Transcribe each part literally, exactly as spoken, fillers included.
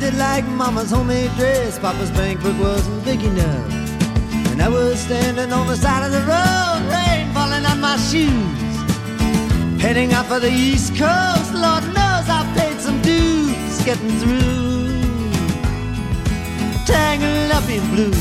it like Mama's homemade dress. Papa's bank book wasn't big enough, and I was standing on the side of the road, rain falling on my shoes, heading out for the East Coast. Lord knows I paid some dues getting through, tangled up in blue.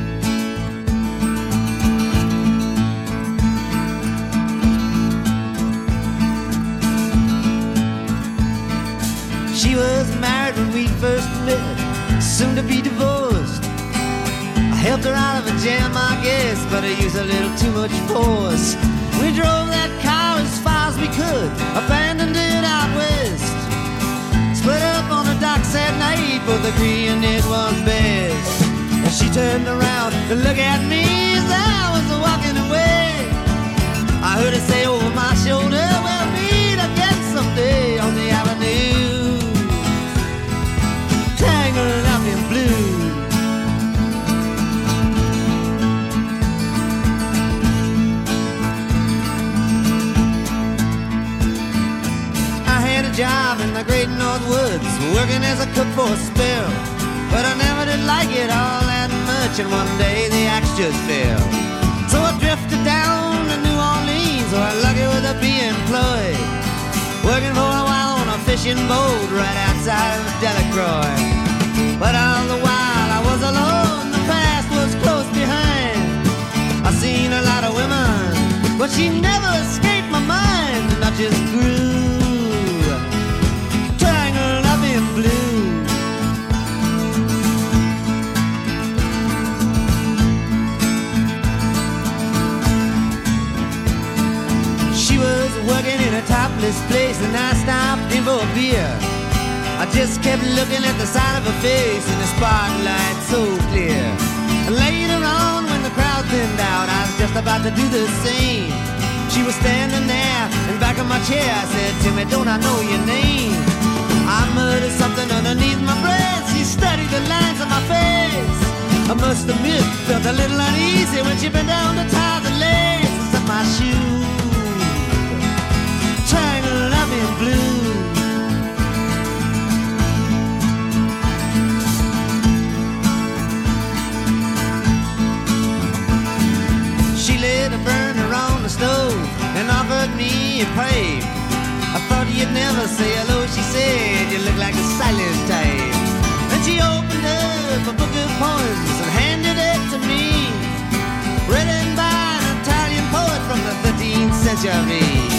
She was married when we first met, soon to be divorced. I helped her out of a jam, I guess, but I used a little too much force. We drove that car as far as we could, abandoned it out west. Split up on the docks at night, both agreeing it was best. And she turned around to look at me as I was walking away. I heard her say over my shoulder, we'll meet again someday on the avenue, tangled up in blue. I had a job in the great North Woods, working as a cook for a spell, but I never did like it all that much, and one day the axe just fell. So I drifted down to New Orleans, where I'm lucky with a be employed, working for a while on a fishing boat right outside of Delacroix. But all the while I was alone, the past was close behind. I seen a lot of women, but she never escaped my mind, and I just grew tangled up in blue. She was working in a topless place, and I stopped in for a beer. I just kept looking at the side of her face in the spotlight so clear. And later on, when the crowd thinned out, I was just about to do the same. She was standing there in back of my chair. I said, Timmy, don't I know your name? I muttered something underneath my breath. She studied the lines on my face. I must admit, felt a little uneasy when she bent down to tie the laces of my shoes, tangled up in blue. She lit a burner on the stove and offered me a pipe. I thought you'd never say hello, she said, you look like a silent type. And she opened up a book of poems and handed it to me, written by an Italian poet from the thirteenth century.